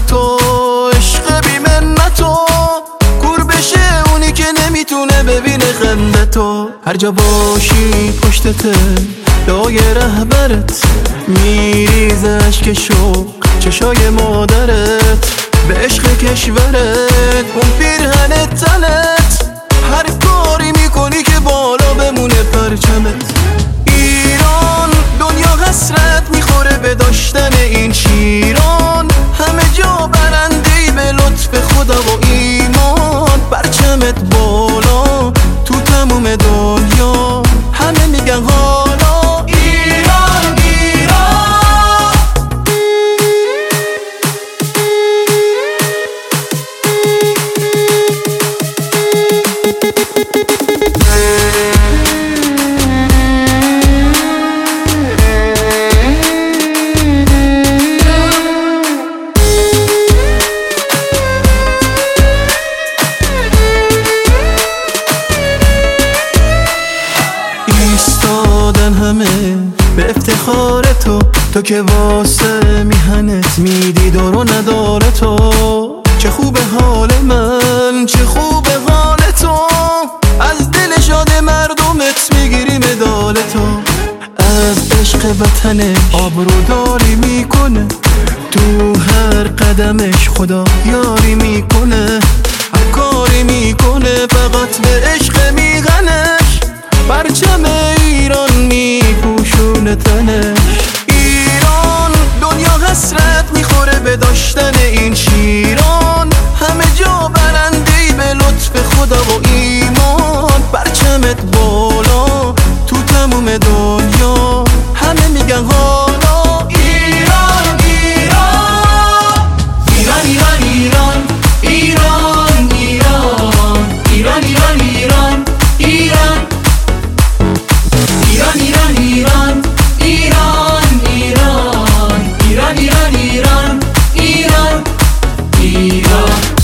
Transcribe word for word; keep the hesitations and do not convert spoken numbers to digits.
تو عشق بی منتو، کور بشه اونی که نمیتونه ببینه خنده تو. هر جا باشی پشتته لای رهبرت، میریز اشک شوق چشای مادرت، به عشق کشورت اون پیرهن تنت، هر کاری میکنی که بالا بمونه پرچمت. ایران دنیا حسرت میخوره به داشتن این شیران، همه جا برندهی به لطف خدا و ایمان. پرچمت بالا تو تموم دنیا، همه میگن حالا ایران ایران. ایستادن همه به افتخار تو، تو که واسه میهنت میدی دار و نداره تو. چه خوب حال من، چه خوب حال تو، از دل شاد مردمت میگیری مدال تو. از عشق وطنش آبروداری میکنه، تو هر قدمش خدا یاری میکنه. هر کاری میکنه فقط به عشق میغنش، پرچم ایران میپوشونه تنش. ایران دنیا حسرت میخوره به داشتن این شیران، همه جا برندهی به لطف خدا و ایمان. پرچمت بالا تو تموم دنیا، همه میگن حالا ایران ایران. ایران ایران ایران ایران ایران ایران ایران ایران ایران ایران ایران ایران ایران ایران ایران ایران ایران ایران ایران.